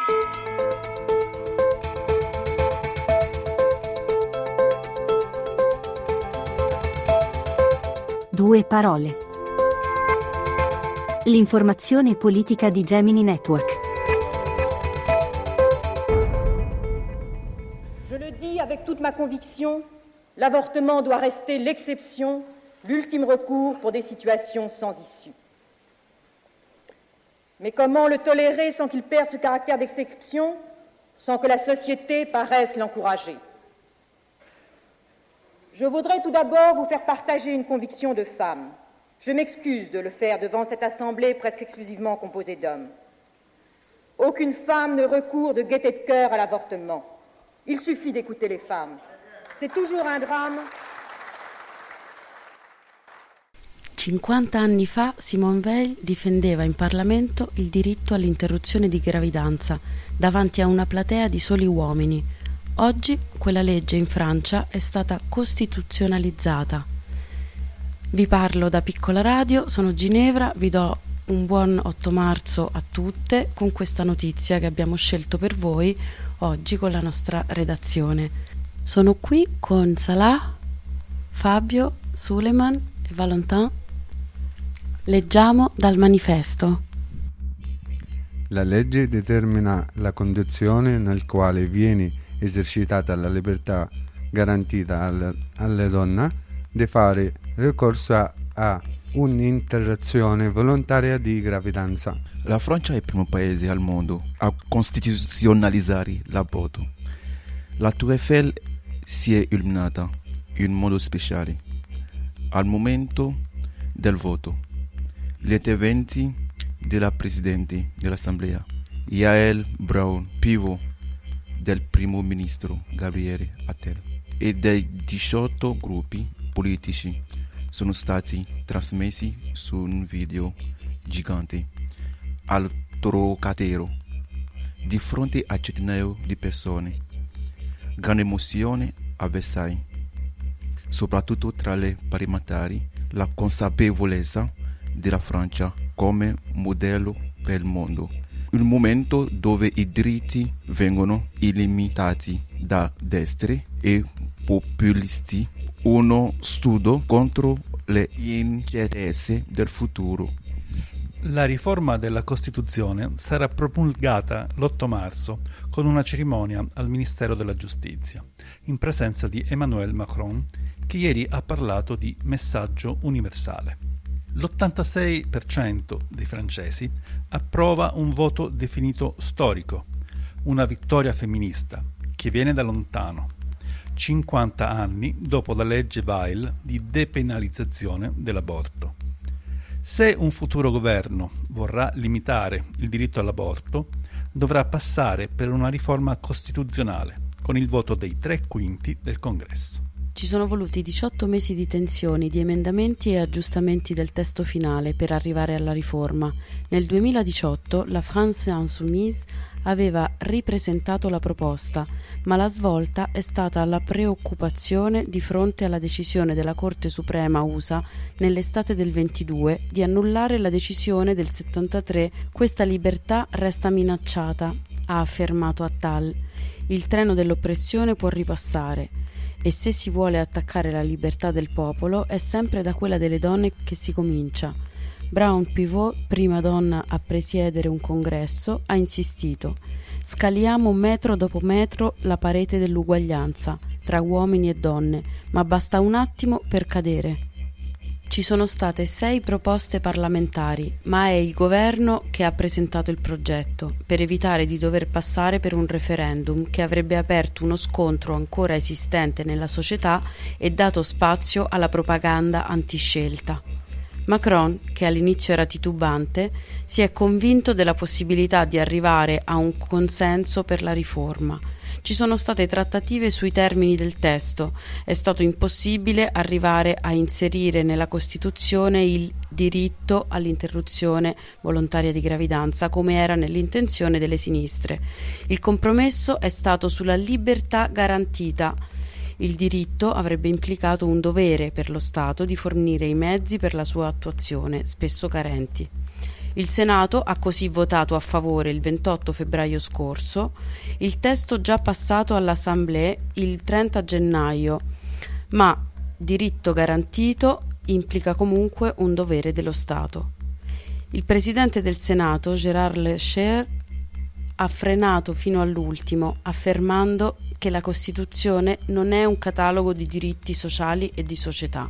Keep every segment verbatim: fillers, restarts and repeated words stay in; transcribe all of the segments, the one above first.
Due parole. L'informazione politica di Gemini Network. Je le dis avec toute ma conviction, l'avortement doit rester l'exception, l'ultime recours pour des situations sans issue. Mais comment le tolérer sans qu'il perde ce caractère d'exception, sans que la société paraisse l'encourager? Je voudrais tout d'abord vous faire partager une conviction de femme. Je m'excuse de le faire devant cette assemblée presque exclusivement composée d'hommes. Aucune femme ne recourt de gaieté de cœur à l'avortement. Il suffit d'écouter les femmes. C'est toujours un drame. cinquanta anni fa Simone Veil difendeva in Parlamento il diritto all'interruzione di gravidanza davanti a una platea di soli uomini. Oggi quella legge in Francia è stata costituzionalizzata. Vi parlo da Piccola Radio, sono Ginevra, vi do un buon otto marzo a tutte con questa notizia che abbiamo scelto per voi oggi con la nostra redazione. Sono qui con Salah, Fabio, Suleiman e Valentin. Leggiamo dal manifesto. La legge determina la condizione nel quale viene esercitata la libertà garantita alla, alle donne di fare ricorso a, a un'interruzione volontaria di gravidanza. La Francia è il primo paese al mondo a costituzionalizzare l'aborto. La Tour Eiffel si è illuminata in modo speciale al momento del voto. Gli interventi della Presidente dell'Assemblea, Yael Braun-Pivet, del primo ministro Gabriele Attal e dei diciotto gruppi politici sono stati trasmessi su un video gigante al Trocadero di fronte a centinaia di persone. Grande emozione a Versailles, soprattutto tra le parlamentari, la consapevolezza della Francia come modello per il mondo. Il momento dove i diritti vengono illimitati da destre e populisti, uno studio contro le incertezze del futuro. La riforma della Costituzione sarà promulgata l'otto marzo con una cerimonia al Ministero della Giustizia, in presenza di Emmanuel Macron, che ieri ha parlato di messaggio universale. L'ottantasei per cento dei francesi approva un voto definito storico, una vittoria femminista che viene da lontano, cinquanta anni dopo la legge Veil di depenalizzazione dell'aborto. Se un futuro governo vorrà limitare il diritto all'aborto, dovrà passare per una riforma costituzionale con il voto dei tre quinti del Congresso. Ci sono voluti diciotto mesi di tensioni, di emendamenti e aggiustamenti del testo finale per arrivare alla riforma. Nel duemiladiciotto la France Insoumise aveva ripresentato la proposta, ma la svolta è stata la preoccupazione di fronte alla decisione della Corte Suprema U S A nell'estate del ventidue di annullare la decisione del settantatré. Questa libertà resta minacciata, ha affermato Attal. Il treno dell'oppressione può ripassare. E se si vuole attaccare la libertà del popolo è sempre da quella delle donne che si comincia. Braun-Pivet, prima donna a presiedere un congresso, ha insistito: scaliamo metro dopo metro la parete dell'uguaglianza tra uomini e donne, ma basta un attimo per cadere. Ci sono state sei proposte parlamentari, ma è il governo che ha presentato il progetto, per evitare di dover passare per un referendum che avrebbe aperto uno scontro ancora esistente nella società e dato spazio alla propaganda antiscelta. Macron, che all'inizio era titubante, si è convinto della possibilità di arrivare a un consenso per la riforma. Ci sono state trattative sui termini del testo. È stato impossibile arrivare a inserire nella Costituzione il diritto all'interruzione volontaria di gravidanza, come era nell'intenzione delle sinistre. Il compromesso è stato sulla libertà garantita. Il diritto avrebbe implicato un dovere per lo Stato di fornire i mezzi per la sua attuazione, spesso carenti. Il Senato ha così votato a favore il ventotto febbraio scorso, il testo già passato all'Assemblée il trenta gennaio, ma diritto garantito implica comunque un dovere dello Stato. Il presidente del Senato, Gérard Larcher, ha frenato fino all'ultimo, affermando che la Costituzione non è un catalogo di diritti sociali e di società.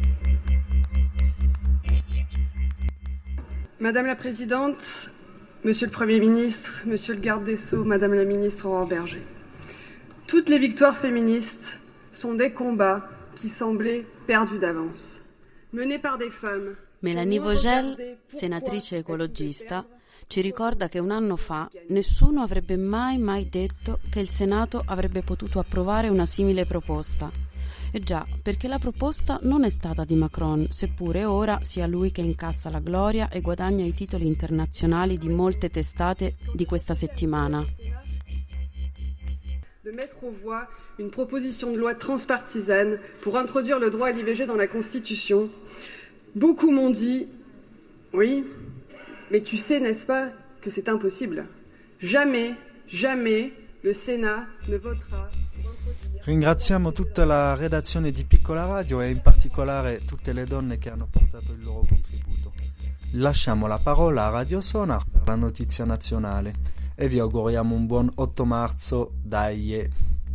Madame la Présidente, Monsieur le Premier ministre, Monsieur le Garde des Sceaux, Madame la Ministre Aurore Berger. Toutes les victoires féministes sont des combats qui semblaient perdus d'avance. Menés par des femmes. Mélanie Vogel, senatrice ecologista, ci ricorda che un anno fa nessuno avrebbe mai mai detto che il Senato avrebbe potuto approvare una simile proposta. E già, perché la proposta non è stata di Macron, seppure ora sia lui che incassa la gloria e guadagna i titoli internazionali di molte testate di questa settimana. De mettre aux voix une proposition de loi transpartisane pour introduire le droit à l'I V G dans la Constitution. Beaucoup m'ont dit « Oui, mais tu sais, n'est-ce pas, que c'est impossible. Jamais, jamais le Sénat ne votera... » Ringraziamo tutta la redazione di Piccola Radio e in particolare tutte le donne che hanno portato il loro contributo. Lasciamo la parola a Radio Sonar per la notizia nazionale e vi auguriamo un buon otto marzo, dai!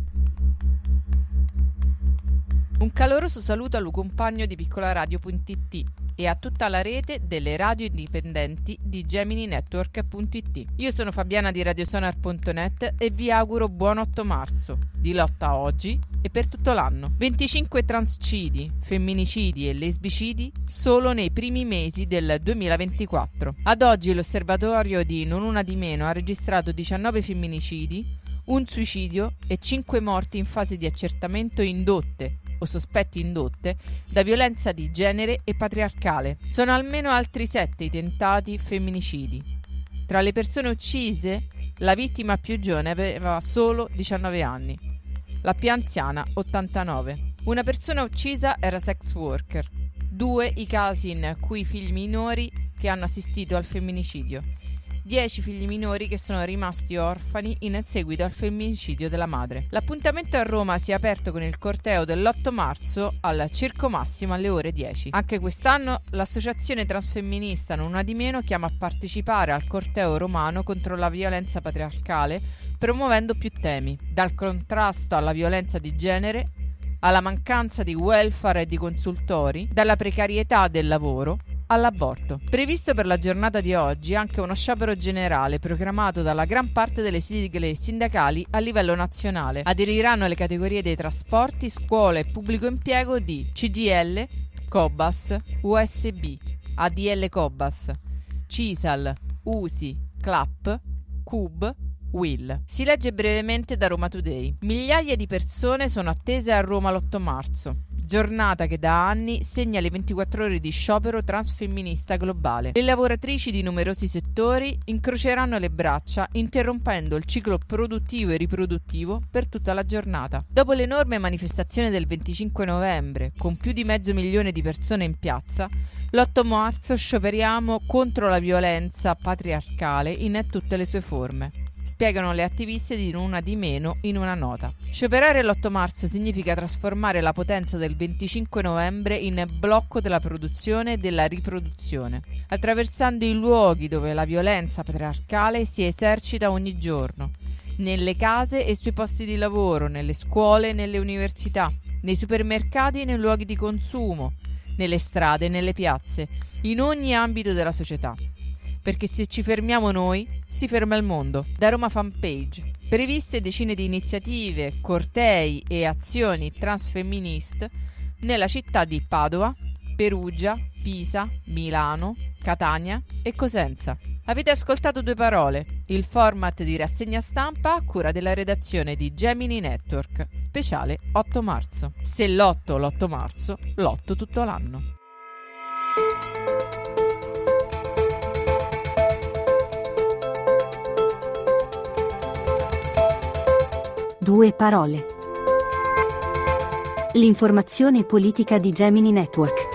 Un caloroso saluto al compagno di piccolaradio.it e a tutta la rete delle radio indipendenti di Gemini Network punto it. Io sono Fabiana di radiosonar punto net e vi auguro buon otto marzo, di lotta oggi e per tutto l'anno. venticinque transcidi, femminicidi e lesbicidi solo nei primi mesi del duemilaventiquattro. Ad oggi l'osservatorio di Non Una di Meno ha registrato diciannove femminicidi, un suicidio e cinque morti in fase di accertamento indotte o sospetti indotte da violenza di genere e patriarcale. Sono almeno altri sette i tentati femminicidi. Tra le persone uccise, la vittima più giovane aveva solo diciannove anni, la più anziana ottantanove. Una persona uccisa era sex worker. Due i casi in cui figli minori che hanno assistito al femminicidio. Dieci figli minori che sono rimasti orfani in seguito al femminicidio della madre. L'appuntamento a Roma si è aperto con il corteo dell'otto marzo al Circo Massimo alle ore dieci. Anche quest'anno l'associazione transfemminista Non Una di Meno chiama a partecipare al corteo romano contro la violenza patriarcale, promuovendo più temi, dal contrasto alla violenza di genere alla mancanza di welfare e di consultori, dalla precarietà del lavoro all'aborto. Previsto per la giornata di oggi anche uno sciopero generale programmato dalla gran parte delle sigle sindacali a livello nazionale. Aderiranno le categorie dei trasporti, scuola e pubblico impiego di C G I L, Cobas, U S B, A D L Cobas, Cisal, U S I, Clap, Cub, Will. Si legge brevemente da Roma Today. Migliaia di persone sono attese a Roma l'otto marzo. Giornata che da anni segna le ventiquattro ore di sciopero transfemminista globale. Le lavoratrici di numerosi settori incroceranno le braccia interrompendo il ciclo produttivo e riproduttivo per tutta la giornata. Dopo l'enorme manifestazione del venticinque novembre, con più di mezzo milione di persone in piazza, l'otto marzo scioperiamo contro la violenza patriarcale in tutte le sue forme. Spiegano le attiviste di Non Una di Meno in una nota. Scioperare l'otto marzo significa trasformare la potenza del venticinque novembre in blocco della produzione e della riproduzione, attraversando i luoghi dove la violenza patriarcale si esercita ogni giorno, nelle case e sui posti di lavoro, nelle scuole e nelle università, nei supermercati e nei luoghi di consumo, nelle strade e nelle piazze, in ogni ambito della società. Perché se ci fermiamo noi, si ferma il mondo. Da Roma Fanpage. Previste decine di iniziative, cortei e azioni transfemministe nella città di Padova, Perugia, Pisa, Milano, Catania e Cosenza. Avete ascoltato Due Parole, il format di rassegna stampa a cura della redazione di Gemini Network, speciale otto marzo. Se l'otto l'otto marzo, l'otto tutto l'anno. Due Parole. L'informazione politica di Gemini Network.